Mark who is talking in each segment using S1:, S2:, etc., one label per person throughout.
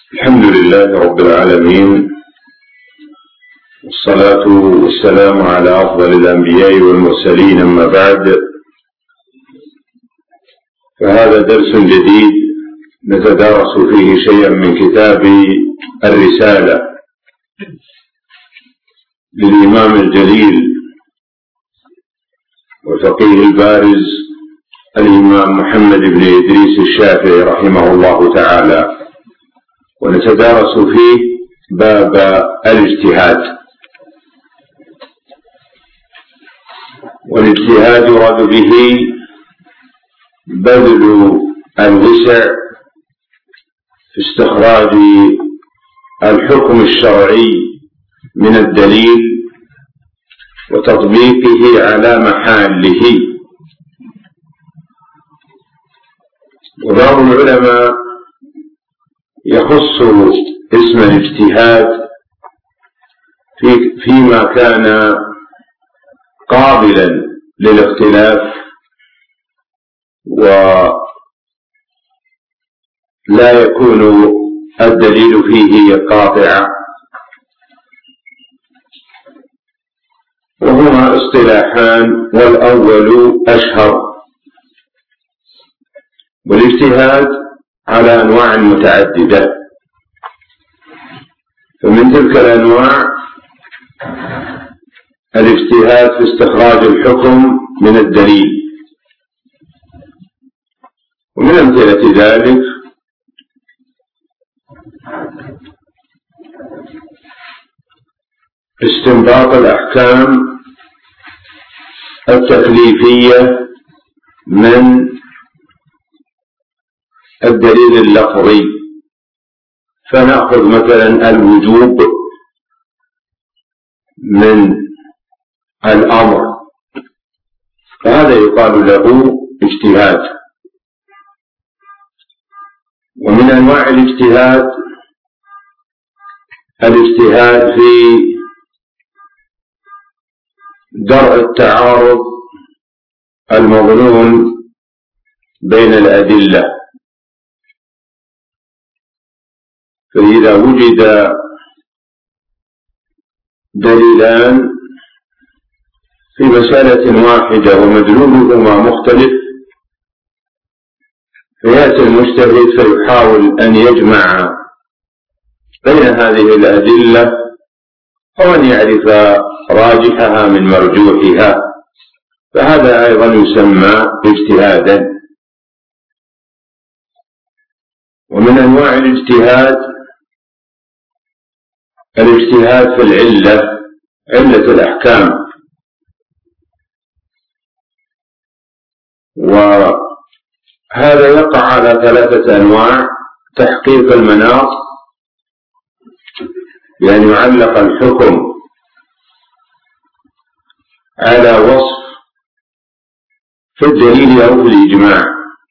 S1: الحمد لله رب العالمين، والصلاة والسلام على أفضل الأنبياء والمرسلين، أما بعد، فهذا درس جديد نتدارس فيه شيئا من كتاب الرسالة للإمام الجليل والفقيه البارز الإمام محمد بن إدريس الشافعي رحمه الله تعالى، ونتدارس فيه باب الاجتهاد. والاجتهاد يراد به بذل الوسع في استخراج الحكم الشرعي من الدليل وتطبيقه على محاله. وبعض العلماء يخص اسم الاجتهاد فيما كان قابلا للاختلاف ولا يكون الدليل فيه قاطعا، وهما اصطلاحان، والأول أشهر. والاجتهاد على أنواع متعددة، فمن تلك الأنواع الاجتهاد في استخراج الحكم من الدليل، ومن أمثلة ذلك استنباط الأحكام التكليفية من الدليل اللفظي، فنأخذ مثلا الوجوب من الأمر، فهذا يقال له اجتهاد. ومن أنواع الاجتهاد في درء التعارض المظنون بين الأدلة، فإذا وجد دليلان في مسألة واحدة ومدلولهما مختلف، فيأتي المجتهد فيحاول أن يجمع بين هذه الأدلة أو أن يعرف راجحها من مرجوحها، فهذا أيضا يسمى اجتهادا. ومن أنواع الاجتهاد في العلة، علة الأحكام، وهذا يقع على ثلاثة أنواع: تحقيق المناط، بأن يعلق الحكم على وصف في الدليل أو في الإجماع،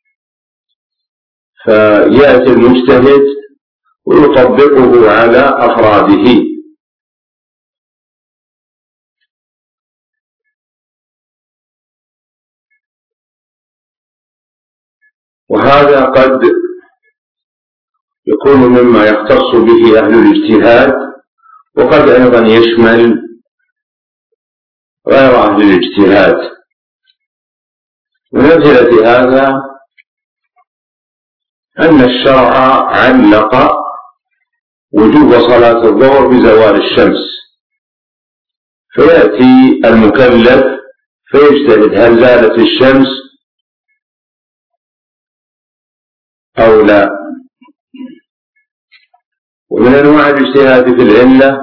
S1: فيأتي المجتهد ويطبقه على أفراده. وهذا قد يكون مما يختص به أهل الاجتهاد، وقد أيضا يشمل غير أهل الاجتهاد. من أمثلة هذا أن الشرع علق وجوب صلاة الظهر بزوال الشمس، فيأتي المكلف فيجتهد هل زالت الشمس أو لا. ومن أنواع الاجتهاد في العلة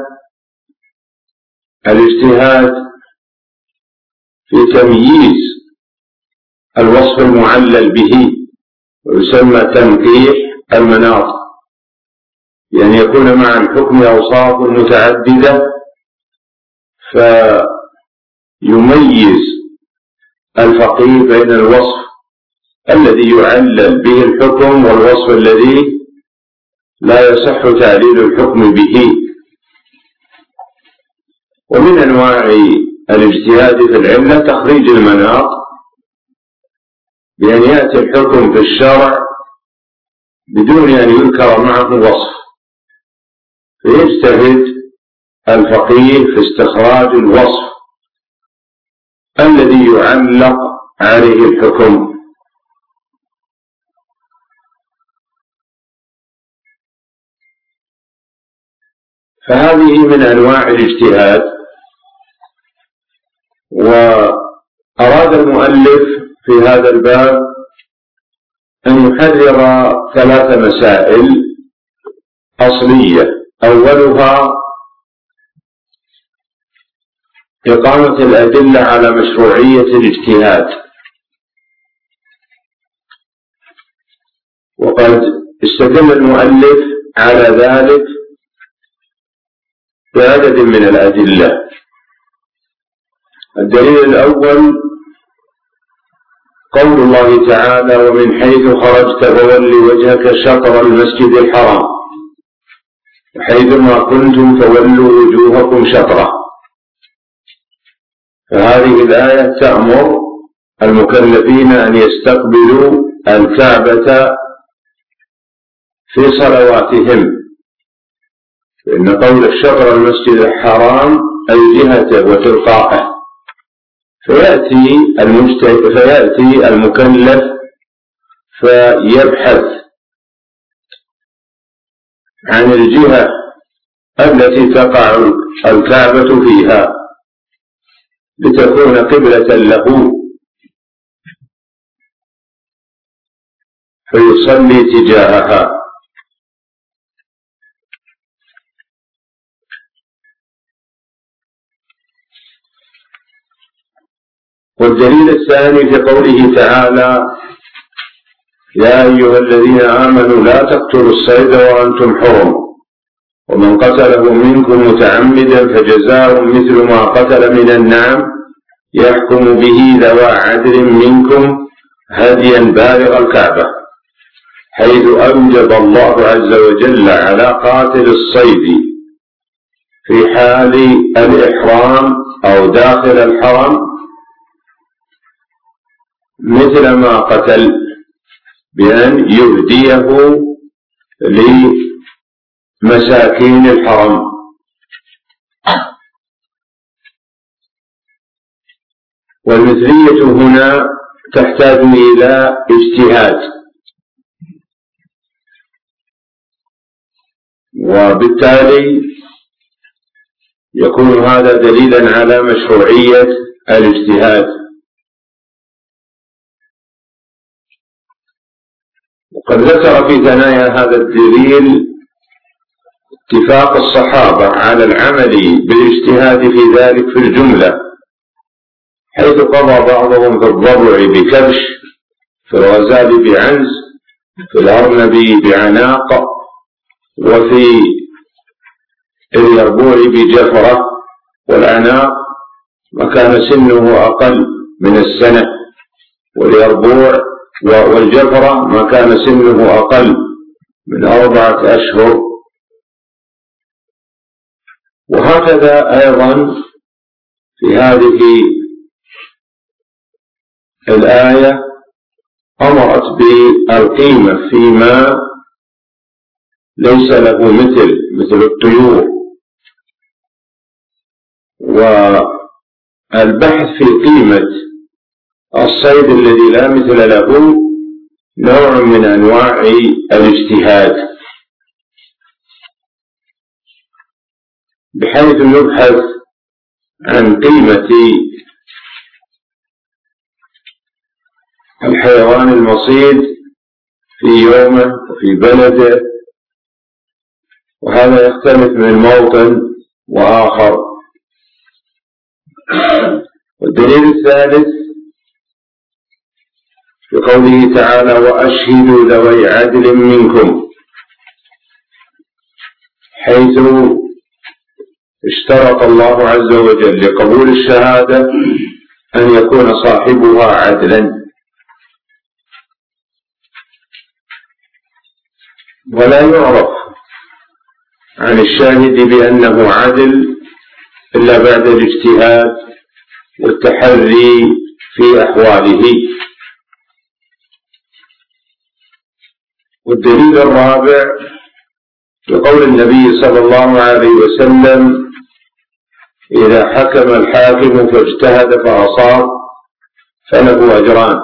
S1: الاجتهاد في تمييز الوصف المعلل به، ويسمى تنقيح المناط، يعني يكون مع الحكم أوصاف متعددة فيميز الفقيه بين الوصف الذي يعلل به الحكم والوصف الذي لا يصح تعليل الحكم به. ومن أنواع الاجتهاد في العلة تخريج المناط، بأن يأتي الحكم في الشرع بدون أن يذكر معه وصف، فيجتهد الفقيه في استخراج الوصف الذي يعلق عليه الحكم. فهذه من أنواع الاجتهاد. وأراد المؤلف في هذا الباب أن يحرر 3 مسائل أصلية. أولها إقامة الأدلة على مشروعية الاجتهاد، وقد استدل المؤلف على ذلك بعدد من الأدلة. الدليل الأول قول الله تعالى: ومن حيث خرجت فول وجهك شطر المسجد الحرام وحيثما كنتم فولوا وجوهكم شطره. فهذه الآية تأمر المكلفين أن يستقبلوا الكعبة في صلواتهم، فإن قول الشطر المسجد الحرام أي جهته وتلقاءه. فيأتي المكلف فيبحث عن الجهة التي تقع الكعبة فيها لتكون قبلة له، فيصلي تجاهها. والدليل الثاني في قوله تعالى: يا أيها الذين آمنوا لا تقتلوا الصيد وأنتم حرم ومن قتله منكم متعمدا فجزاء مثل ما قتل من النعم يحكم به ذوى عدل منكم هديا بالغ الكعبة، حيث أوجب الله عز وجل على قاتل الصيد في حال الإحرام أو داخل الحرم مثل ما قتل بأن يهديه لمساكين الحرم. والمثلية هنا تحتاج إلى اجتهاد، وبالتالي يكون هذا دليلا على مشروعية الاجتهاد. وقد ذكر في ثنايا هذا الدليل اتفاق الصحابة على العمل بالاجتهاد في ذلك في الجملة، حيث قضى بعضهم في الضبع بكبش، في الغزال بعنز، في الأرنب بعناق، وفي اليربوع بجفرة. والعناق ما كان سنه أقل من السنة، واليربوع والجفرة ما كان سنه أقل من 4 أشهر. وهكذا أيضا في هذه الآية أمرت بالقيمة فيما ليس له مثل الطيور، والبحث في قيمة الصيد الذي لا مثل له نوع من أنواع الاجتهاد، بحيث يبحث عن قيمة الحيوان المصيد في يومه وفي بلده، وهذا يختلف من موطن وآخر. والدليل الثالث في قوله تعالى: وأشهدوا ذوي عدل منكم، حيث اشترط الله عز وجل لقبول الشهادة أن يكون صاحبها عدلا، ولا يعرف عن الشاهد بأنه عدل إلا بعد الاجتهاد والتحري في أحواله. والدليل الرابع لقول النبي صلى الله عليه وسلم: إذا حكم الحاكم فاجتهد فأصاب فله أجران،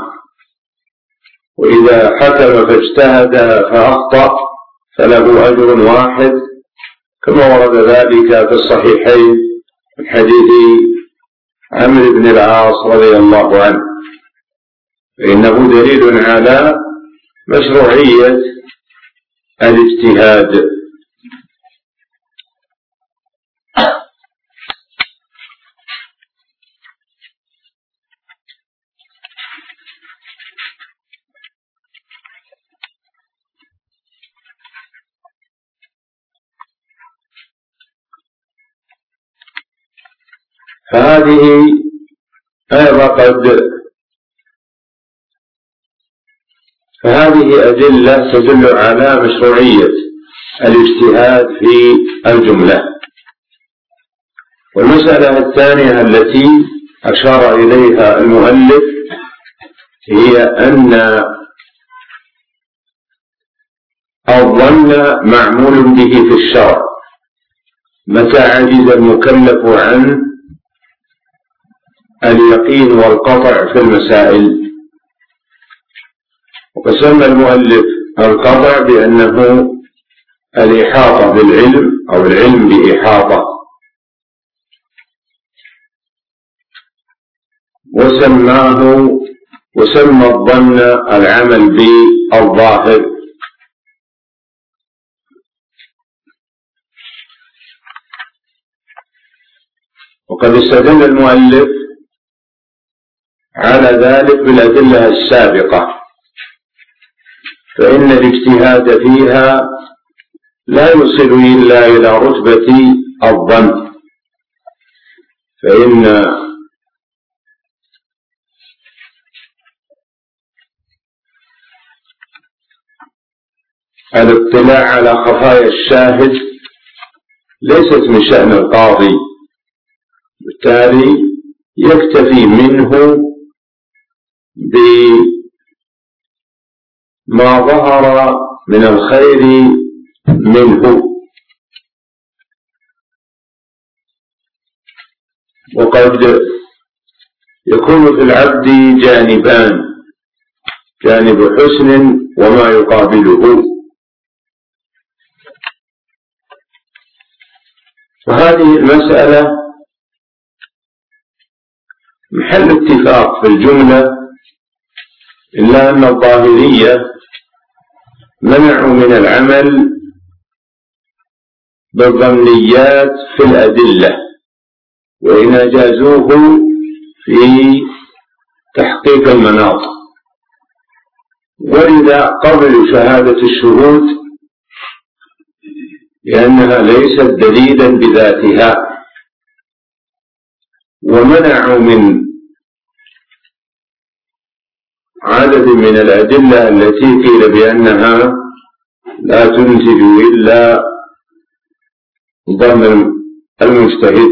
S1: وإذا حكم فاجتهد فأخطأ فله أجر واحد، كما ورد ذلك في الصحيحين من حديث عمرو بن العاص رضي الله عنه، فإنه دليل على مشروعية الاجتهاد. فهذه أدلة تدل على مشروعية الاجتهاد في الجملة. والمسألة الثانية التي أشار إليها المؤلف هي أن الظن معمول به في الشرع متى عجز المكلف عن اليقين والقطع في المسائل. وسمى المؤلف القطع بأنه الإحاطة بالعلم أو العلم بإحاطة، وسمى الظن العمل بالظاهر. وقد استدل المؤلف على ذلك بالأدلة السابقة، فإن الاجتهاد فيها لا يصل إلا إلى رتبة الظن، فإن الاطلاع على خفايا الشاهد ليست من شأن القاضي، بالتالي يكتفي منه بما ظهر من الخير منه. وقد يكون في العبد جانبان: جانب حسن وما يقابله. وهذه المسألة محل اتفاق في الجملة، إلا أن الظاهرية منعوا من العمل بالظنيات في الأدلة، وإن أجازوه في تحقيق المناط، ولذا قبلوا شهادة الشهود لأنها ليست دليلا بذاتها، ومنعوا من عدد من الأدلة التي قيل بأنها لا تنتج إلا ظن المجتهد.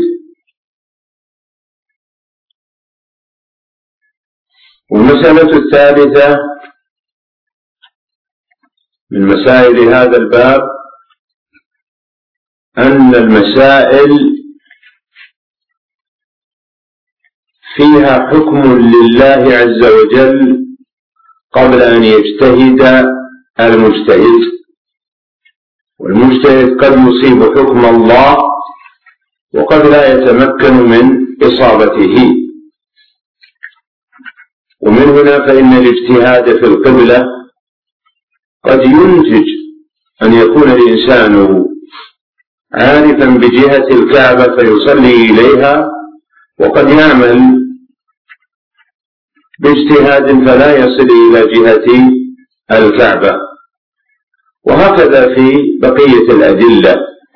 S1: والمسألة الثالثة من مسائل هذا الباب أن المسائل فيها حكم لله عز وجل قبل أن يجتهد المجتهد، والمجتهد قد يصيب حكم الله وقد لا يتمكن من إصابته. ومن هنا فإن الاجتهاد في القبلة قد ينتج أن يكون الإنسان عارفا بجهة الكعبة فيصلي إليها، وقد يعمل باجتهاد فلا يصل إلى جهة الكعبة، وهكذا في بقية الأدلة.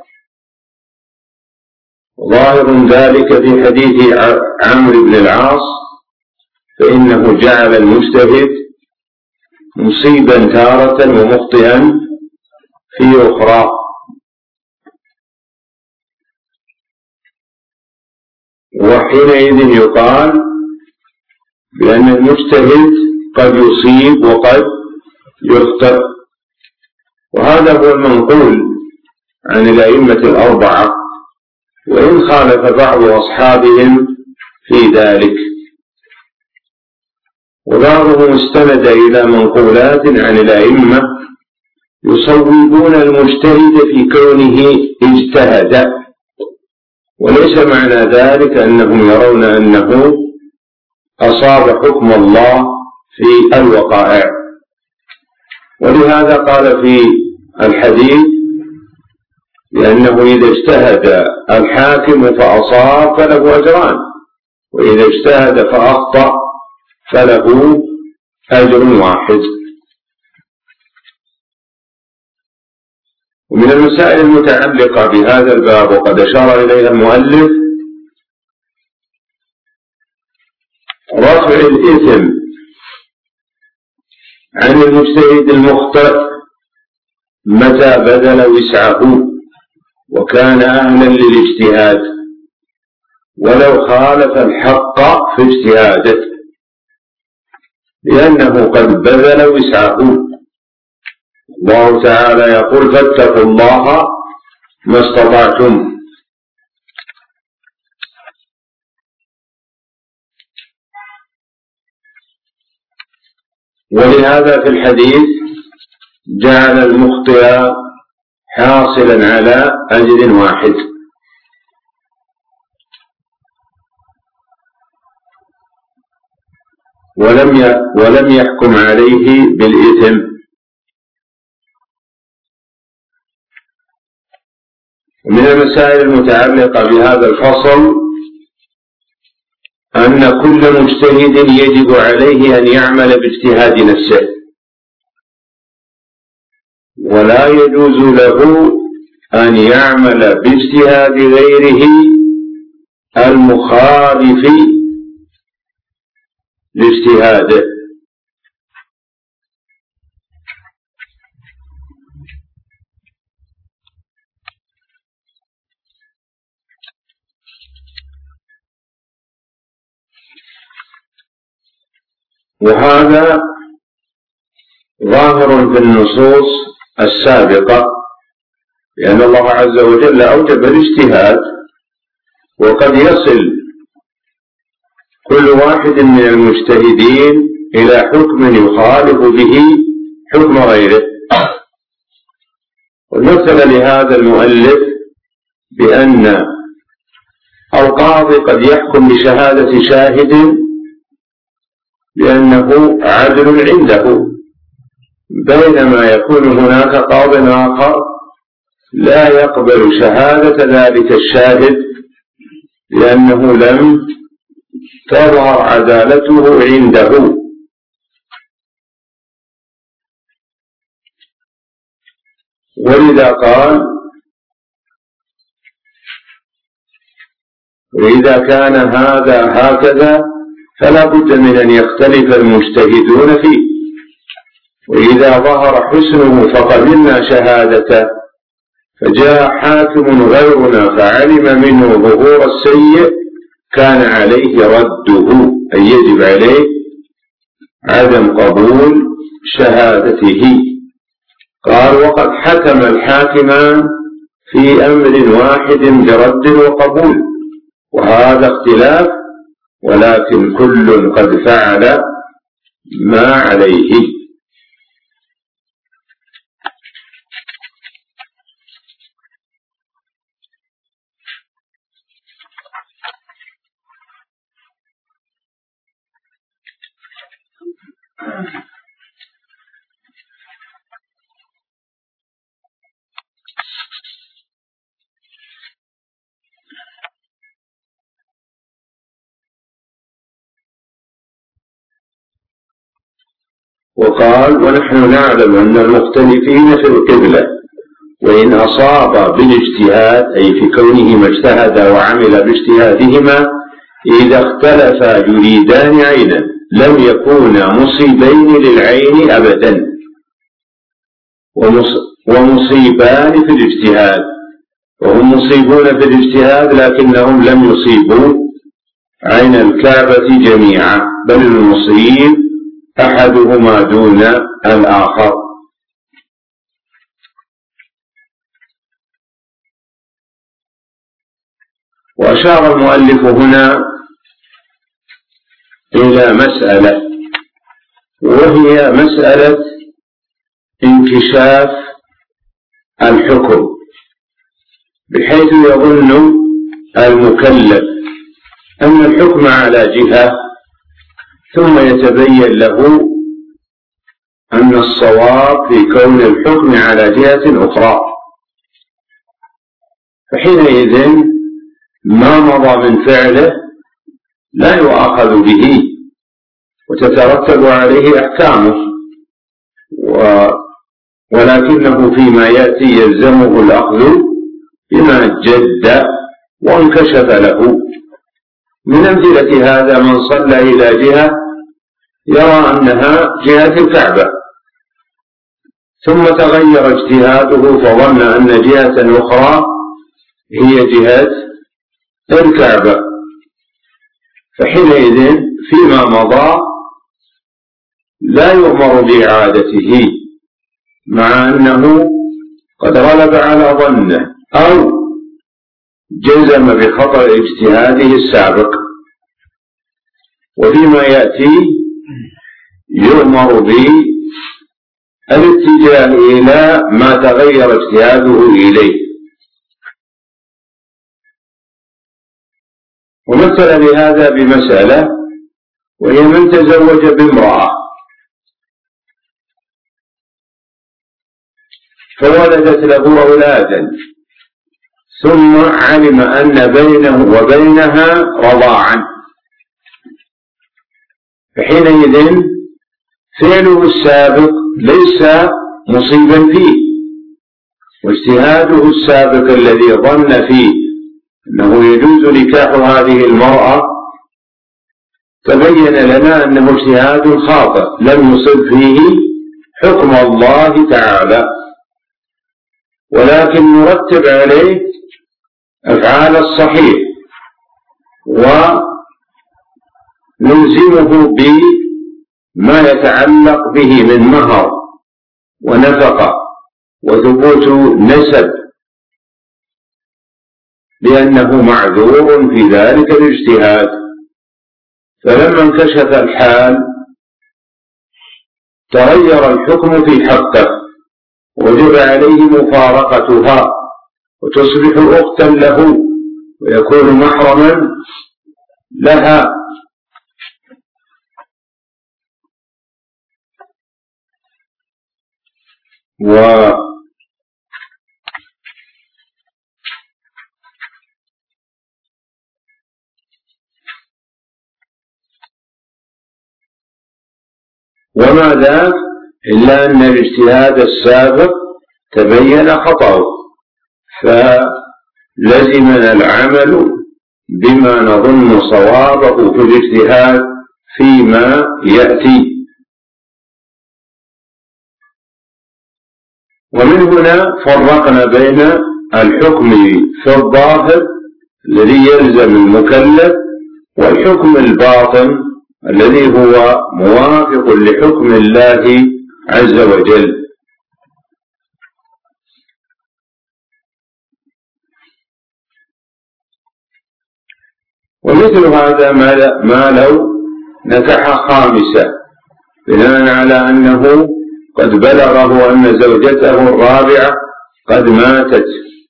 S1: ظاهر ذلك في حديث عمرو بن العاص، فإنه جعل المجتهد مصيبا تارة ومخطئا في أخرى. وحينئذ يقال بأن المجتهد قد يصيب وقد يخطئ، وهذا هو المنقول عن الأئمة الأربعة، وإن خالف بعض أصحابهم في ذلك، وبعضهم استند إلى منقولات عن الأئمة يصوبون المجتهد في كونه اجتهد، وليس معنى ذلك أنهم يرون أنه أصاب حكم الله في الوقائع. ولهذا قال في الحديث لأنه إذا اجتهد الحاكم فأصاب فله أجران، وإذا اجتهد فأخطأ فله أجر واحد. ومن المسائل المتعلقة بهذا الباب وقد أشار إليها المؤلف رفع الإثم عن المجتهد المخطئ متى بذل وسعه وكان أهلا للاجتهاد ولو خالف الحق في اجتهاده، لأنه قد بذل وسعه. الله تعالى يقول فاتقوا الله ما استطعتم. ولهذا في الحديث جعل المخطئ حاصلا على أجر واحد. ولم يحكم عليه بالإثم. ومن المسائل المتعلقة بهذا الفصل أن كل مجتهد يجب عليه أن يعمل باجتهاد نفسه، ولا يجوز له أن يعمل باجتهاد غيره المخالف لاجتهاده. وهذا ظاهر في النصوص السابقة، لأن الله عز وجل أوجب الاجتهاد، وقد يصل كل واحد من المجتهدين إلى حكم يخالف به حكم غيره. ومثل لهذا المؤلف بأن القاضي قد يحكم بشهادة شاهد لأنه عدل عنده، بينما يكون هناك قاض آخر لا يقبل شهادة ذلك الشاهد لأنه لم تظهر عدالته عنده. ولذا قال وإذا كان هذا هكذا فلا بد من أن يختلف المجتهدون فيه، وإذا ظهر حسنه فقبلنا شهادته، فجاء حاكم غيرنا فعلم منه ظهور السيء كان عليه رده، أي يجب عليه عدم قبول شهادته. قال وقد حكم الحاكمان في أمر واحد برد وقبول، وهذا اختلاف، ولكن كل قد فعل ما عليه. وقال ونحن نعلم أن المختلفين في القبلة وإن أصاب بالاجتهاد، أي في كونه ما اجتهد وعمل باجتهادهما، إذا اختلفا يريدان عينا لم يكونا مصيبين للعين أبدا، ومصيبان في الاجتهاد، وهم مصيبون في الاجتهاد لكنهم لم يصيبوا عين الكعبة جميعا، بل المصيب أحدهما دون الآخر. وأشار المؤلف هنا إلى مسألة، وهي مسألة انكشاف الحكم، بحيث يظن المكلف أن الحكم على جهة، ثم يتبين له أن الصواب في كون الحكم على جهة أخرى، فحينئذ ما مضى من فعله لا يؤاخذ به وتترتب عليه أحكامه، ولكنه فيما يأتي يلزمه الأخذ بما جد وانكشف له. من أمثلة هذا من صلى إلى جهة يرى أنها جهة الكعبة، ثم تغير اجتهاده فظن أن جهة أخرى هي جهة الكعبة، فحينئذ فيما مضى لا يؤمر بإعادته، مع أنه قد غلب على ظنه أو جزم بخطأ اجتهاده السابق. وفيما يأتي يؤمر بالاتجاه إلى ما تغير اجتهاده إليه. ومثل لهذا بمسألة، وهي من تزوج بامرأة فولدت له أولادا، ثم علم أن بينه وبينها رضاعا، فحينئذ فعله السابق ليس مصيبا فيه، واجتهاده السابق الذي ظن فيه أنه يجوز نكاح هذه المرأة تبين لنا أنه اجتهاد خاطئ لم يصب فيه حكم الله تعالى، ولكن نرتب عليه أفعال الصحيح ونلزمه بما يتعلق به من مهر ونفقة وثبوت نسب، لأنه معذور في ذلك الاجتهاد. فلما انكشف الحال تغير الحكم في حقه، وجب عليه مفارقتها وتصبح أختا له ويكون محرما لها. وما ذاك إلا أن الاجتهاد السابق تبين خطأه، فلزمنا العمل بما نظن صوابه في الاجتهاد فيما يأتي. ومن هنا فرقنا بين الحكم في الظاهر الذي يلزم المكلف والحكم الباطن الذي هو موافق لحكم الله عز وجل. ومثل هذا ما لو نكح خامسة بناء على أنه قد بلغه أن زوجته الرابعة قد ماتت،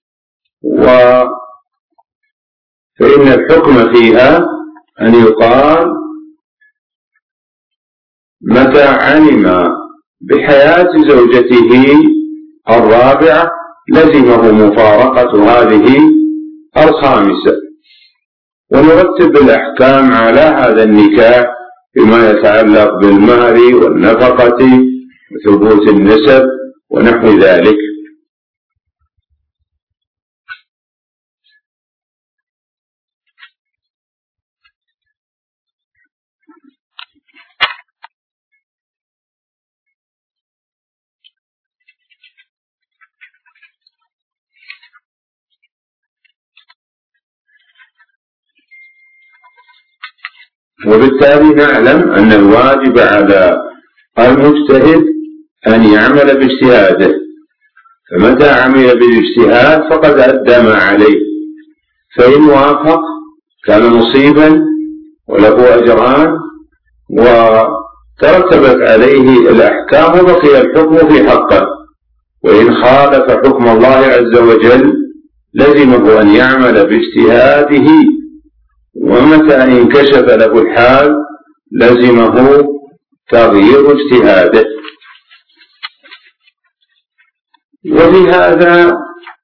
S1: فإن الحكم فيها أن يقال متى علم بحياة زوجته الرابعة لزمه مفارقة هذه الخامسة، ونرتب الأحكام على هذا النكاح بما يتعلق بالمهر والنفقة وثبوت النسب ونحو ذلك. وبالتالي نعلم أن الواجب على المجتهد أن يعمل باجتهاده، فمتى عمل بالاجتهاد فقد أدى ما عليه، فإن وافق كان مصيبا وله أجران وترتبت عليه الأحكام وبقي الحكم في حقه، وإن خالف حكم الله عز وجل لزمه أن يعمل باجتهاده، ومتى انكشف له الحال لزمه تغيير اجتهاده. وفي هذا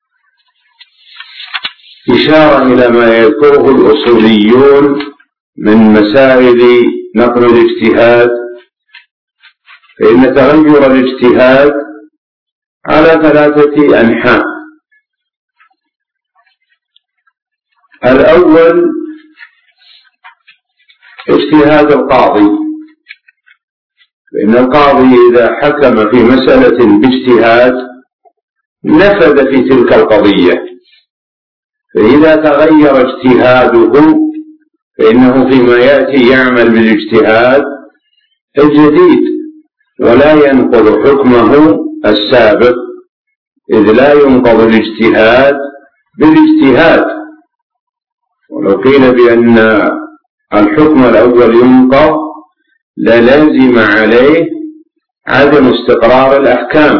S1: إشارة إلى ما يذكره الأصوليون من مسائل نقل الاجتهاد، فإن تغير الاجتهاد على 3 أنحاء. الأول اجتهاد القاضي، فإن القاضي إذا حكم في مسألة باجتهاد نفذ في تلك القضية، فإذا تغير اجتهاده فإنه فيما يأتي يعمل بالاجتهاد الجديد ولا ينقض حكمه السابق، إذ لا ينقض الاجتهاد بالاجتهاد. ولو قيل بأن الحكم الأول ينقض للزم عليه عدم استقرار الأحكام.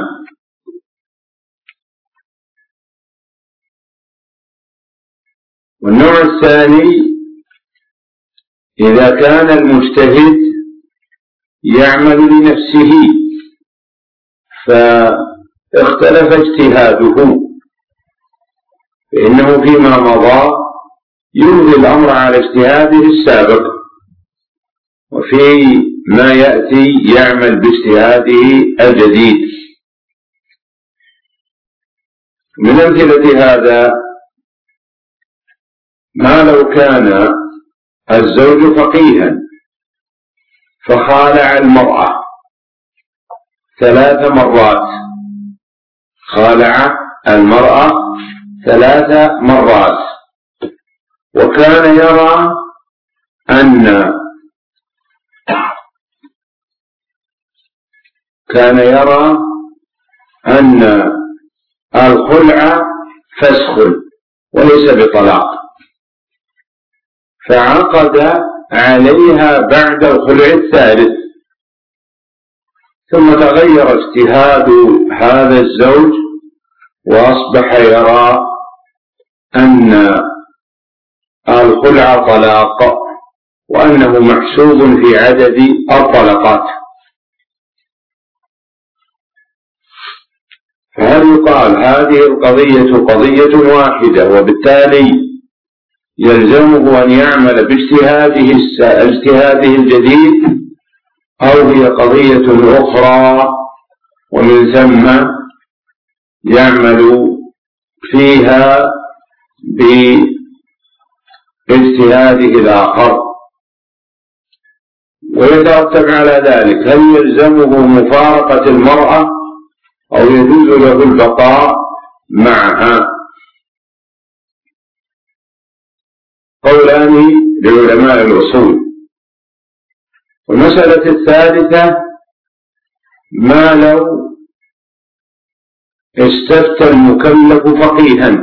S1: والنوع الثاني إذا كان المجتهد يعمل لنفسه فاختلف اجتهاده، فإنه فيما مضى يمضي الأمر على اجتهاده السابق، وفي ما يأتي يعمل باجتهاده الجديد. من أمثلة هذا ما لو كان الزوج فقيها فخالع المرأة 3 مرات، خالع المرأة 3 مرات، وكان يرى أن الخلع فسخ وليس بطلاق، فعقد عليها بعد الخلع الثالث، ثم تغير اجتهاد هذا الزوج وأصبح يرى أن الخلع طلاق وأنه محسوب في عدد الطلقات، فهل يقال هذه القضية قضية واحدة وبالتالي يلزمه أن يعمل باجتهاده الجديد، أو هي قضية أخرى ومن ثم يعمل فيها باجتهاده الآخر؟ ويترتب على ذلك هل يلزمه مفارقة المرأة أو يجوز له البقاء معها؟ قولان لعلماء الأصول. والمسألة الثالثة ما لو استفتى المكلف فقيها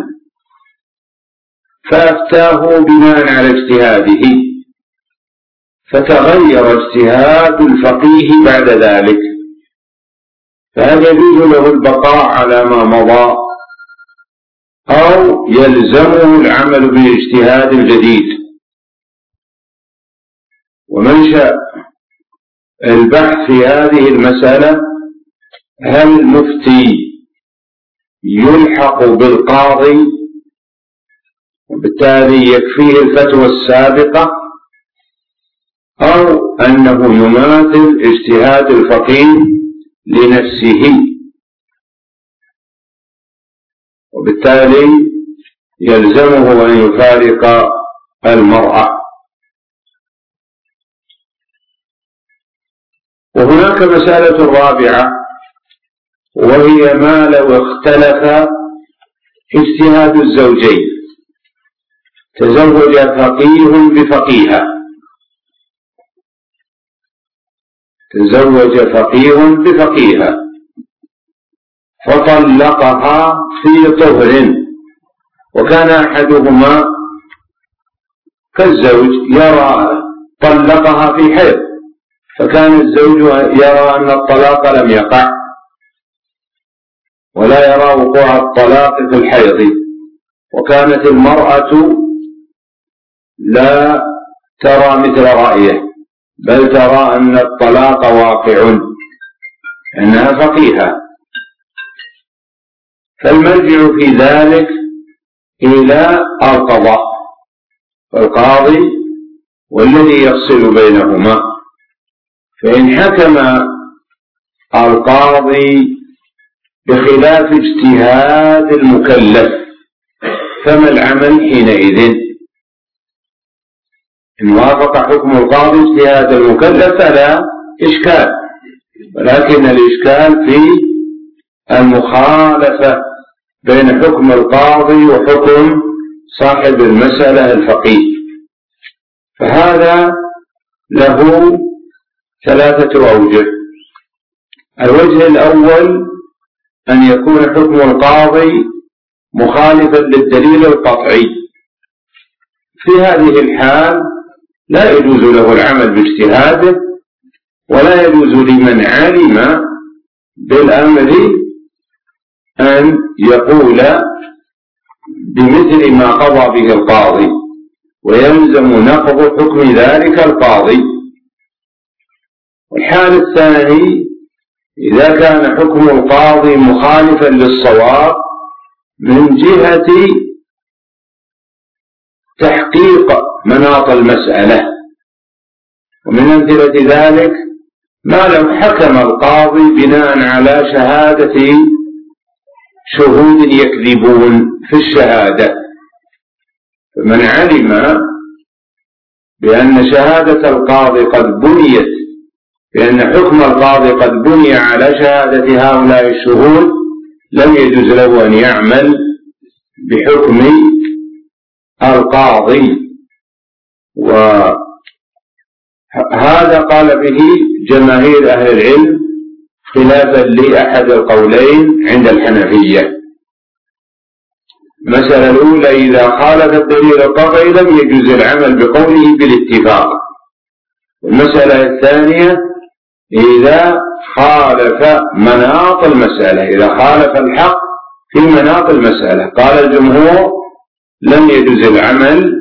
S1: فأفتاه بناء على اجتهاده فتغير اجتهاد الفقيه بعد ذلك، فهل يجوز له البقاء على ما مضى أو يلزمه العمل بالاجتهاد الجديد؟ ومنشأ البحث في هذه المسألة هل المفتي يلحق بالقاضي وبالتالي يكفيه الفتوى السابقة، أو أنه يماثل اجتهاد الفقيه لنفسه وبالتالي يلزمه أن يفارق المرأة؟ وهناك مسألة رابعة وهي ما لو اختلف اجتهاد الزوجين، تزوج فقيه بفقيهة فطلقها في طهر، وكان أحدهما كالزوج يرى طلقها في حيض، فكان الزوج يرى أن الطلاق لم يقع ولا يرى وقوع الطلاق في الحيض، وكانت المرأة لا ترى مثل رأيه بل ترى أن الطلاق واقع، أنها فقيهة. فالمرجع في ذلك إلى القضاء، فالقاضي والذي يفصل بينهما. فإن حكم القاضي بخلاف اجتهاد المكلف فما العمل حينئذ؟ إن وافق حكم القاضي اجتهاد المكلف فلا إشكال، ولكن الإشكال في المخالفة بين حكم القاضي وحكم صاحب المسألة الفقيه. فهذا له 3 أوجه. الوجه الأول أن يكون حكم القاضي مخالفا للدليل القطعي، في هذه الحال لا يجوز له العمل باجتهاده، ولا يجوز لمن علم بالأمر أن يقول بمثل ما قضى به القاضي، ويلزم نقض حكم ذلك القاضي. والحال الثاني إذا كان حكم القاضي مخالفا للصواب من جهة تحقيق مناط المسألة، ومن أمثلة ذلك ما لو حكم القاضي بناء على شهادة شهود يكذبون في الشهادة، فمن علم بأن شهادة القاضي قد بنيت، بأن حكم القاضي قد بني على شهادة هؤلاء الشهود، لم يجوز له أن يعمل بحكم القاضي. وهذا قال به جماهير أهل العلم خلافا لأحد القولين عند الحنفية. المسألة الأولى إذا خالف الدليل القطعي لم يجوز العمل بقوله بالاتفاق. والمسألة الثانية إذا خالف مناط المسألة، إذا خالف الحق في مناط المسألة. قال الجمهور لم يجوز العمل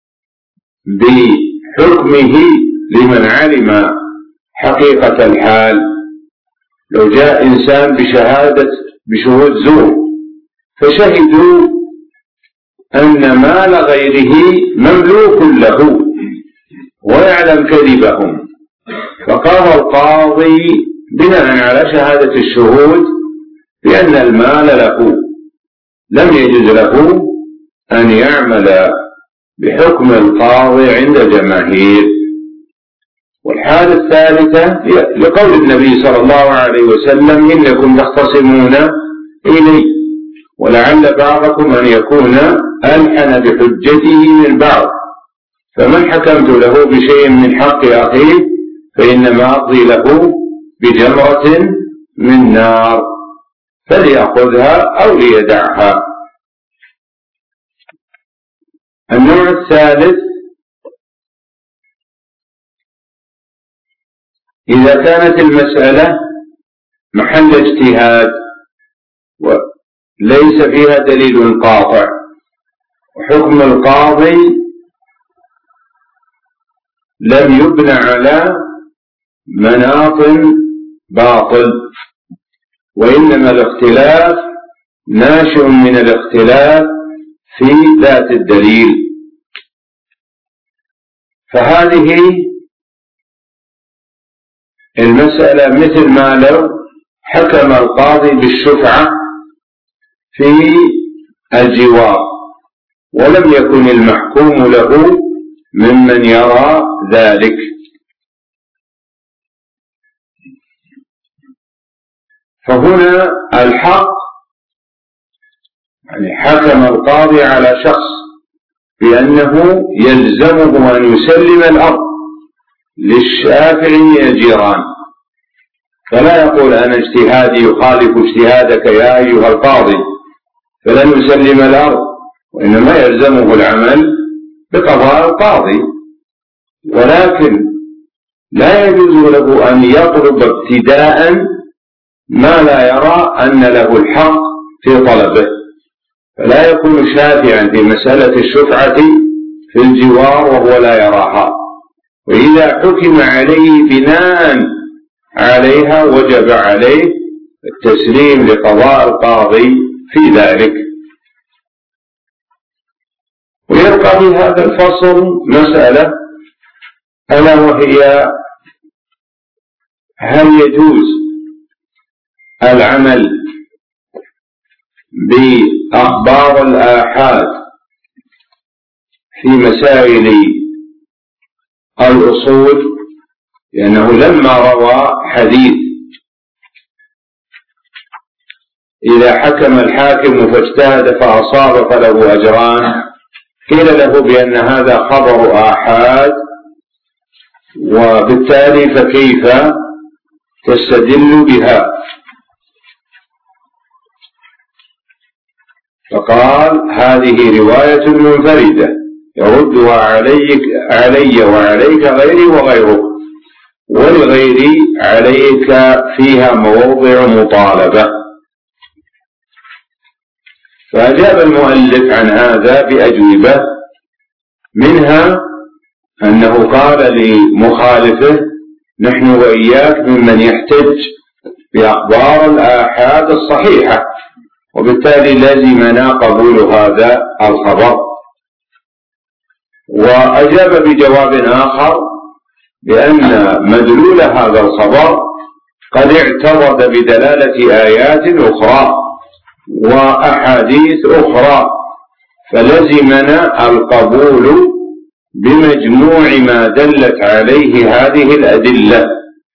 S1: بحكمه لمن علم حقيقة الحال. لو جاء إنسان بشهود زور فشهدوا أن مال غيره مملوك له ويعلم كذبهم، فقال القاضي بناء على شهادة الشهود بأن المال له، لم يجوز له أن يعمل بحكم القاضي عند الجماهير. والحالة الثالثة لقول النبي صلى الله عليه وسلم إنكم تختصمون إلي ولعل بعضكم أن يكون ألحن بحجته من بعض، فمن حكمت له بشيء من حق أخيه فإنما أقضي له بجمرة من نار فليأخذها أو ليدعها. النوع الثالث إذا كانت المسألة محل اجتهاد وليس فيها دليل قاطع، وحكم القاضي لم يبنى على مناط باطل، وإنما الاختلاف ناشئ من الاختلاف في ذات الدليل، فهذه المسألة مثل ما لو حكم القاضي بالشفعة في الجوار ولم يكن المحكوم له ممن يرى ذلك. فهنا الحق يعني حكم القاضي على شخص بأنه يلزمه أن يسلم الأرض للشافعي من الجيران، فلا يقول أنا اجتهادي يخالف اجتهادك يا أيها القاضي فلن يسلم الأرض، وإنما يلزمه العمل بقضاء القاضي، ولكن لا يجوز له أن يطلب ابتداء ما لا يرى أن له الحق في طلبه، فلا يكون شافعا في مسألة الشفعة في الجوار وهو لا يراها، وإذا حكم عليه بناء عليها وجب عليه التسليم لقضاء القاضي في ذلك. ويبقى في هذا الفصل مسألة، ألا وهي هل يجوز العمل بأخبار الآحاد في مسائل الأصول، لأنه لما روى حديث إذا حكم الحاكم فاجتهد فأصاب فله أجران، قيل له بأن هذا خبر آحاد، وبالتالي فكيف تستدل بها؟ فقال هذه رواية منفردة يردها علي وعليك غيري وغيرك، ولغيري عليك فيها مواضع مطالبة. فأجاب المؤلف عن هذا بأجوبة، منها أنه قال لمخالفه نحن وإياك ممن يحتج بأخبار الآحاد الصحيحة، وبالتالي لازمنا قبول هذا الخبر. وأجاب بجواب آخر بأن مدلول هذا الخبر قد اعترض بدلالة آيات أخرى وأحاديث أخرى، فلزمنا القبول بمجموع ما دلت عليه هذه الأدلة.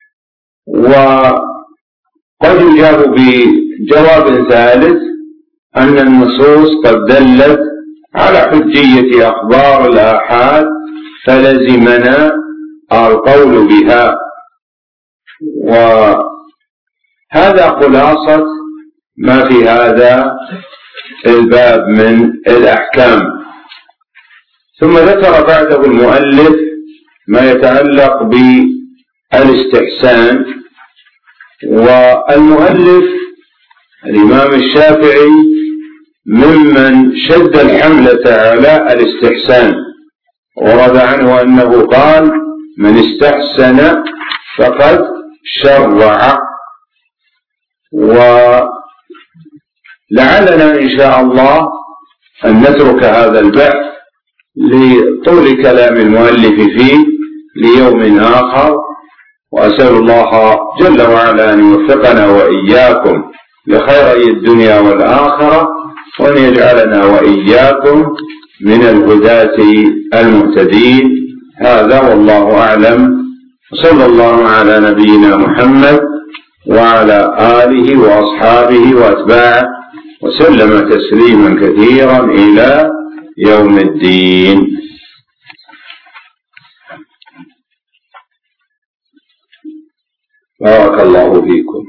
S1: وقد يجاب بجواب ثالث أن النصوص قد دلت على حجية أخبار الآحاد فلزمنا القول بها. وهذا خلاصة ما في هذا الباب من الأحكام. ثم ذكر بعده المؤلف ما يتعلق بالاستحسان. والمؤلف الإمام الشافعي ممن شد الحملة على الاستحسان، ورد عنه أنه قال من استحسن فقد شرع. ولعلنا إن شاء الله أن نترك هذا البحث لطول كلام المؤلف فيه ليوم آخر، وأسأل الله جل وعلا أن يوفقنا وإياكم لخيري الدنيا والآخرة، وأن يجعلنا وإياكم من الهداة المهتدين. هذا والله أعلم، وصلى الله على نبينا محمد وعلى آله وأصحابه وأتباعه وسلم تسليما كثيرا إلى يوم الدين. بارك الله فيكم.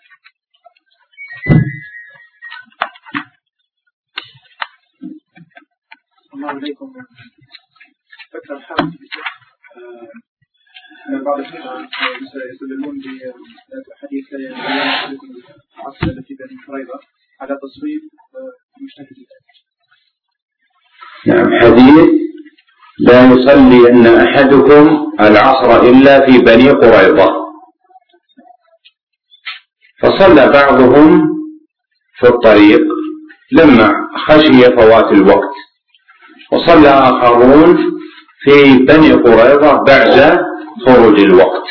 S2: الله عليكم. فكر الحرب بعض الإخوة يستدلون بحديث العصر التي بني قريظة على تصويب المجتهد.
S1: نعم، حديث لا يصلي أن أحدكم العصر إلا في بني قريظة، فصلى بعضهم في الطريق لما خشي فوات الوقت، وصلى آخرون في بني قريظة بعد خروج الوقت.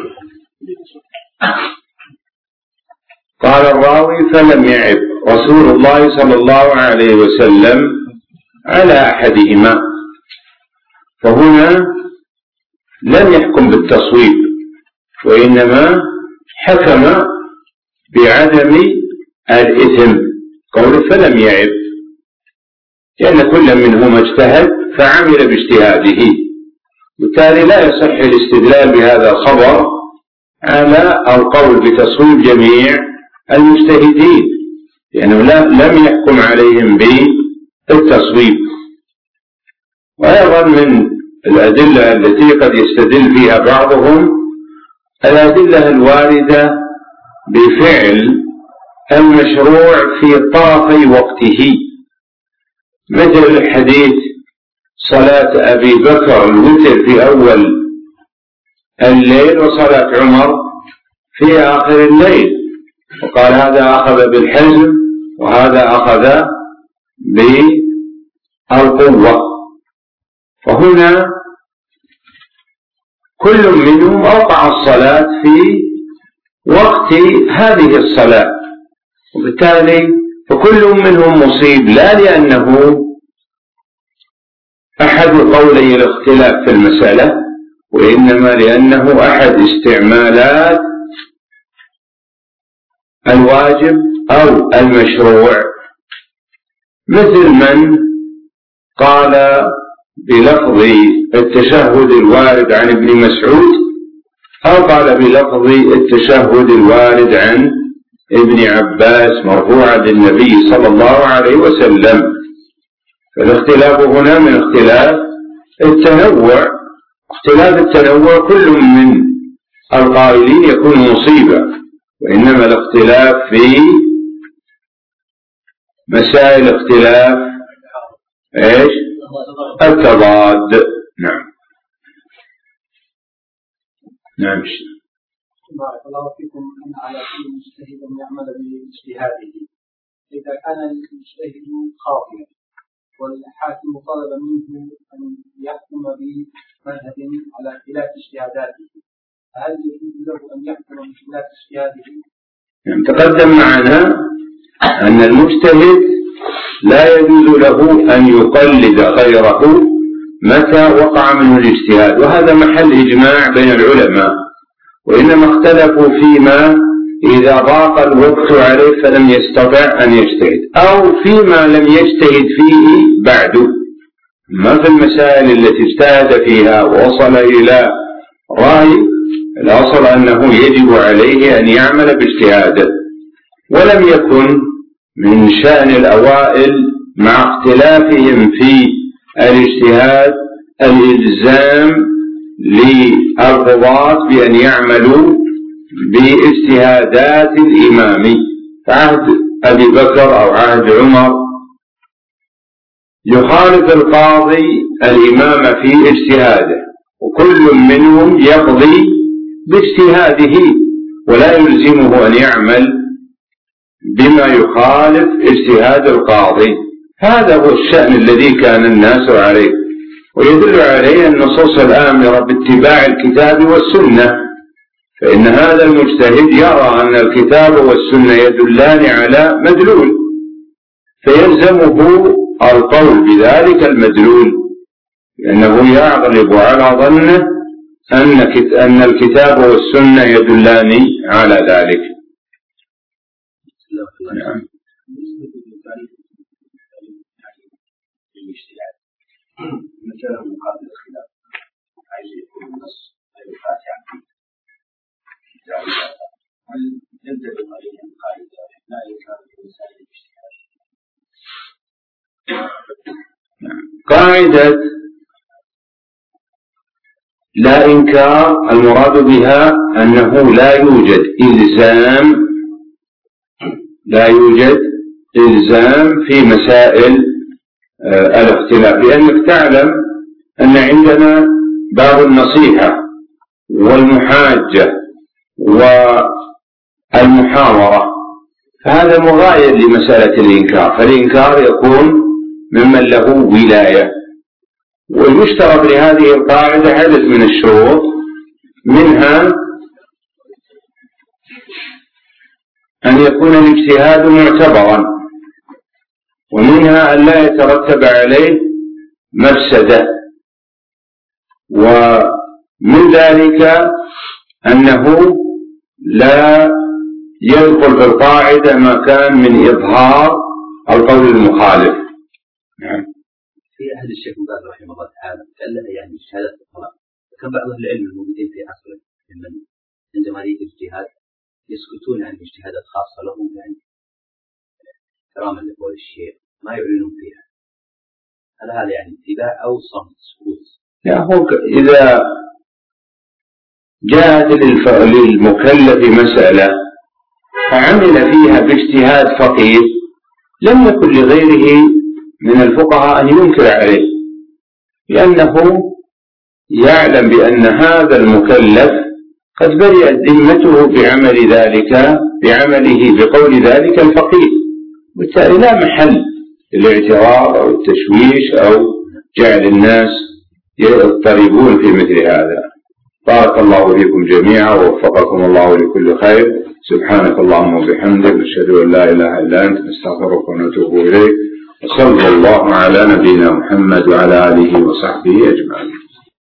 S1: قال الراوي فلم يعب رسول الله صلى الله عليه وسلم على أحدهما، فهنا لم يحكم بالتصويب، وإنما حكم بعدم الإثم، قوله فلم يعب، لأن كل منهما اجتهد فعمل باجتهاده، بالتالي لا يصح الاستدلال بهذا الخبر على القول بتصويب جميع المجتهدين، لأنه لم يحكم عليهم بالتصويب. وأيضا من الأدلة التي قد يستدل فيها بعضهم الأدلة الواردة بفعل المشروع في طرفي وقته، مثل الحديث صلاة أبي بكر الوتر في أول الليل وصلاة عمر في آخر الليل، وقال هذا أخذ بالحزم وهذا أخذ بالقوة. فهنا كل منهم أوقع الصلاة في وقت هذه الصلاة، وبالتالي فكل منهم مصيب، لا لأنه أحد قولي الاختلاف في المسألة، وإنما لأنه أحد استعمالات الواجب أو المشروع، مثل من قال بلفظ التشهد الوارد عن ابن مسعود أو قال بلفظ التشهد الوارد عن ابن عباس مرفوعا للنبي صلى الله عليه وسلم. فالاختلاف هنا من اختلاف التنوع، اختلاف التنوع كل من القائلين يكون مصيبة، وإنما الاختلاف في مسائل اختلاف ايش؟ التضاد. نعم. نعم.
S2: بارك الله فيكم. أن على كل مجتهد أن يعمل باجتهاده، إذا كان المجتهد خاطئا والحاكم طلب منه أن يحكم بمذهب على خلاف اجتهاداته، فهل يجوز له أن يحكم بخلاف اجتهاده؟
S1: تقدم معنا أن المجتهد لا يجوز له أن يقلد غيره متى وقع منه الاجتهاد، وهذا محل إجماع بين العلماء، وإنما اختلفوا فيما إذا ضاق الوقت عليه فلم يستطع أن يجتهد، أو فيما لم يجتهد فيه بعد. ما في المسائل التي اجتهد فيها ووصل إلى رأي، الأصل أنه يجب عليه أن يعمل باجتهاده، ولم يكن من شأن الأوائل مع اختلافهم في الاجتهاد الإلزام للقضاة بأن يعملوا باجتهادات الإمام. عهد أبي بكر أو عهد عمر يخالف القاضي الإمام في اجتهاده، وكل منهم يقضي باجتهاده ولا يلزمه أن يعمل بما يخالف اجتهاد القاضي. هذا هو الشأن الذي كان الناس عليه، ويدل عليه النصوص الآمرة باتباع الكتاب والسنة، فإن هذا المجتهد يرى أن الكتاب والسنة يدلان على مدلول، فيلزمه القول بذلك المدلول، لأنه يغلب على ظنه أن الكتاب والسنة يدلان على ذلك. نعم.
S3: مثلا مقابل الخلاف عايز يكون النص الفاتحة، هل ينطبق عليه القاعدة لا ينكر في مسائل الاجتهاد؟
S1: قاعدة لا إنكار المراد بها أنه لا يوجد إلزام في مسائل الاختلاف، لأنك تعلم أن عندنا باب النصيحة والمحاجة والمحاورة، فهذا مغاير لمسألة الإنكار، فالإنكار يكون ممن له ولاية. ويشترط لهذه القاعدة عدد من الشروط، منها أن يكون الاجتهاد معتبرا، ومنها أن لا يترتب عليه مفسدة، ومن ذلك أنه لا يدخل في القاعدة ما كان من إظهار القول المخالف. نعم.
S3: في أهل الشيخ مبارك رحمه الله تعالى قال لها يعني شهادة الطلاق، وكان بعض أهل العلم الموجودين في عصره من عندما يأتي الاجتهاد يسكتون عن اجتهادات خاصة لهم، يعني كراما لقول الشيخ ما يعلنون فيها. هل هذا يعني اتباع أو صمت سكوت؟
S1: لا، هو إذا جاءت للمكلف مسألة فعمل فيها باجتهاد فقيه لم يكن لغيره من الفقهاء أن ينكر عليه، لأنه يعلم بأن هذا المكلف قد برئت ذمته بعمله بقول ذلك الفقيه، بالتالي لا محل للاعتراض أو التشويش أو جعل الناس يضطربون في مثل هذا. بارك الله فيكم جميعا ووفقكم الله لكل خير. سبحانك اللهم وبحمدك، نشهد أن لا إله إلا أنت، نستغفرك ونتوب إليك. وصلى الله على نبينا محمد وعلى آله وصحبه أجمعين.